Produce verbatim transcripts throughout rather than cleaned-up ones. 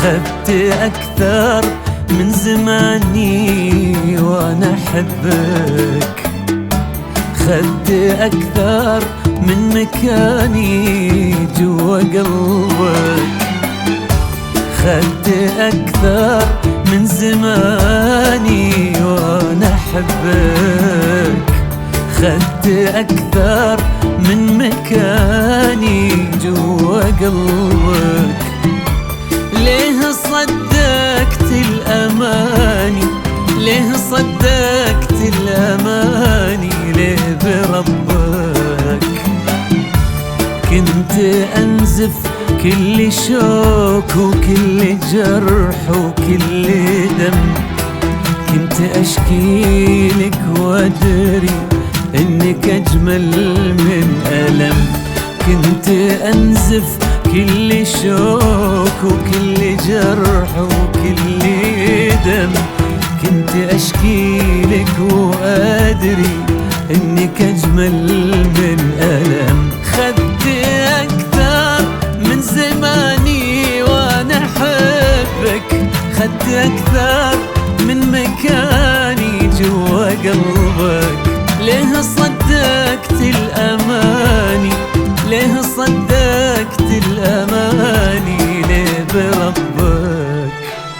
خدت أكثر من زماني وأنا أحبك، خدت أكثر من مكاني جوا قلبك، خدت أكثر من زماني وأنا أحبك، خدت أكثر من مكاني جوا قلبك. ليه صدقت الأماني، ليه صدقت الأماني، ليه بربك كنت أنزف كل شوك وكل جرح وكل دم، كنت أشكي لك وأدري إنك أجمل من ألم، كنت أنزف كل شوك وكل جرح وكل دم، كنت أشكي لك وأدري إنك أجمل من ألم. خدت أكثر من زماني وأنا أحبك، خدت أكثر من مكاني جوا قلبك. ليه صدقت الأماني، ليه صدقت الأماني، ليه بربك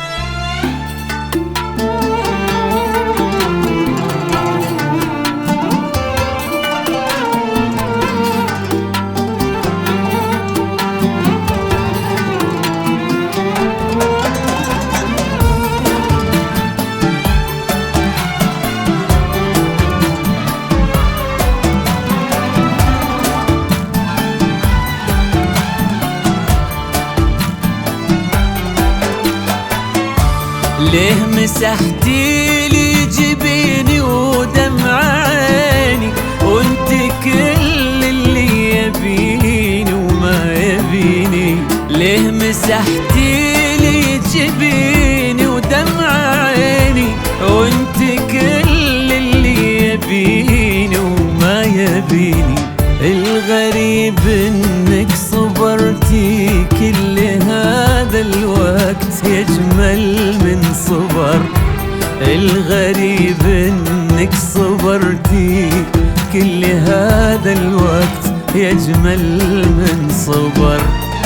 ليه مسحتي لي جبيني ودمع عيني وانت كل اللي يبيني وما يبيني، ليه مسحتي لي جبيني ودمع عيني وانت كل اللي يبيني وما يبيني. الغريب انك صبرتي كل هذا الوقت يجمل من صبر، الغريب انك صبرتي كل هذا الوقت يجمل من صبر،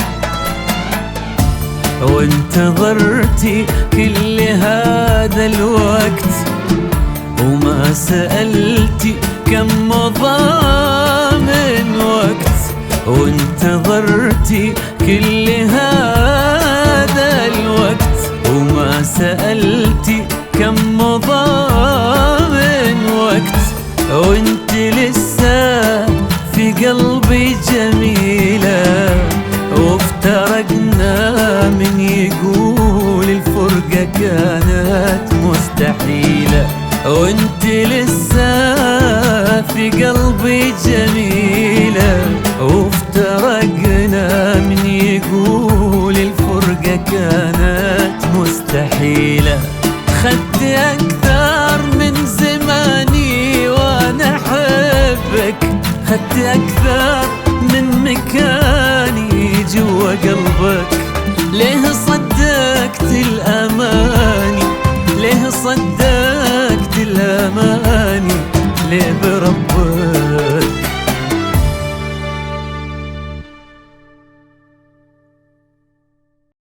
وانتظرتي كل هذا الوقت وما سألتي كم مضى من وقت، وانتظرتي كل هذا الوقت وما سألتي كم مضى من وقت، وانت لسه في قلبي جميلة، وافترقنا من يقول الفرقة كانت مستحيلة، وانت لسه في قلبي جميلة، وافترقنا من يقول الفرقة كانت مستحيلة. خدت أكثر من زماني وأنا أحبك، خدت أكثر من مكاني جوا قلبك. ليه صدقت الأماني، ليه صدقت